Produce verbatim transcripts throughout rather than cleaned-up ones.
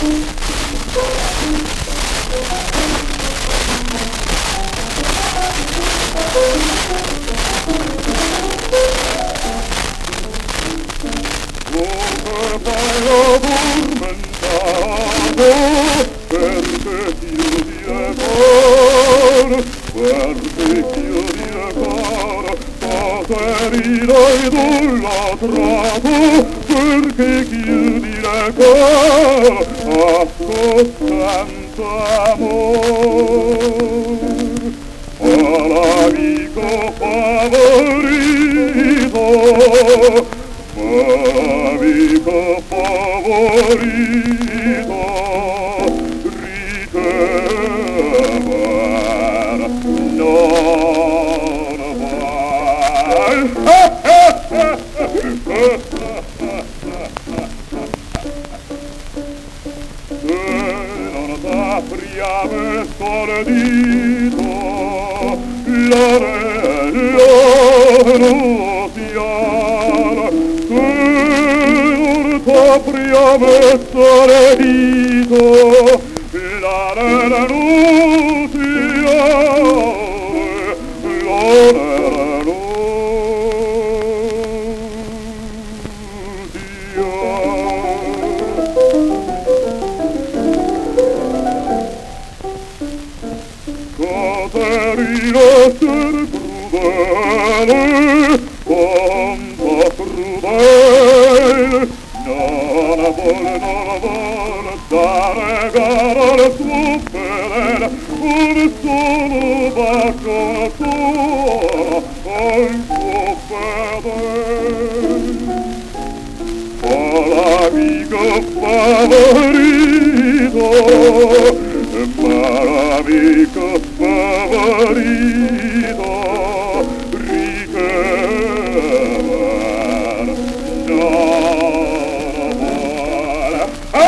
Preferirò idolatrato perché chiudi le cor a costante amor all'amico favorito, amico favorito, richiamar non vai. Se non t'apriamo stordito l'anello nuziale, se non t'apriamo stordito l'anello nuziale, l'anello Caterina ser crudele, quanto crudele, non vuole, non vuole dare gara al suo fedele, un solo bacio tuo al suo fedele. All'amico favorito, l'amico favorito, richiamar non vuole.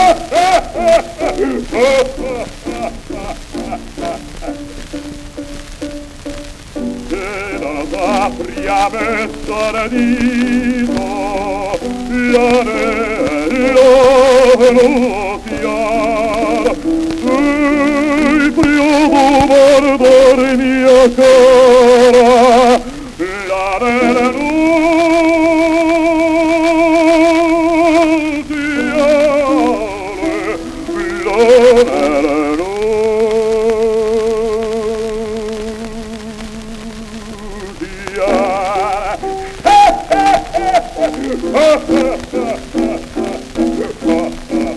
Se non t'apriamo stordito l'anello nuziale, sei primo guardare mia cara, l'anello nuziale, l'anello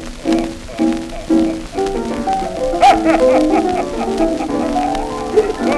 nuziale.